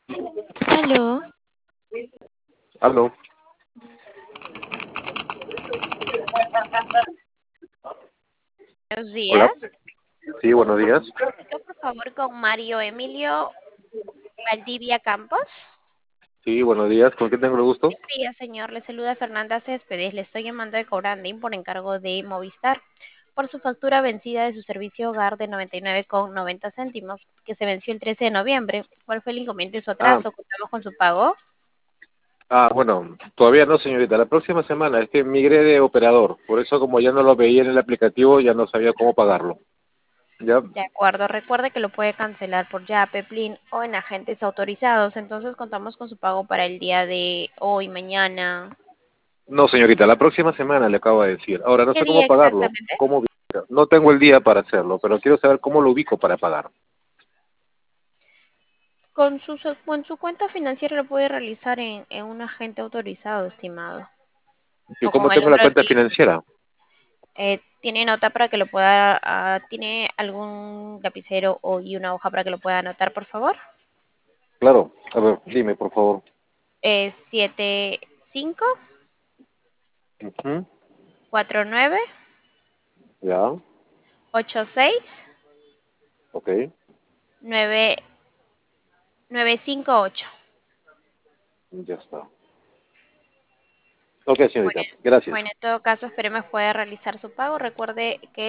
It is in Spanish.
Aló, Aló. buenos Hola. días. Sí, buenos días. Comunico, por favor, con Mario Emilio Valdivia Campos. Sí, buenos días. ¿Con quién tengo el gusto? Buenos días, señor. Le saluda Fernanda Céspedes. Le estoy llamando de Cobrandín por encargo de Movistar por su factura vencida de su servicio hogar de 99,90 céntimos, que se venció el 13 de noviembre. ¿Cuál fue el inconveniente de su Ah, atraso? ¿Contamos con su pago? bueno, todavía no, señorita. La próxima semana es que migré de operador. Por eso, como ya no lo veía en el aplicativo, ya no sabía cómo pagarlo. Ya, De acuerdo. Recuerde que lo puede cancelar por Yape, Plin o en agentes autorizados. Entonces contamos con su pago para el día de hoy, mañana. no, señorita. La próxima semana le acabo de decir. Ahora, no ¿Qué sé día cómo pagarlo. exactamente? No tengo el día para hacerlo, pero quiero saber cómo lo ubico para pagar. Con su cuenta financiera lo puede realizar en un agente autorizado, estimado. Yo O con cómo el tengo la número de cuenta teléfono. financiera. ¿Tiene nota para que lo pueda... ¿tiene algún lapicero y una hoja para que lo pueda anotar, por favor? Claro. A ver, dime, por favor. 75 Ujú. 49 Ya. 86 Ok. 9 958. Ya está. Ok, Bueno, señorita. Gracias. bueno, en todo caso, esperemos pueda realizar su pago. Recuerde que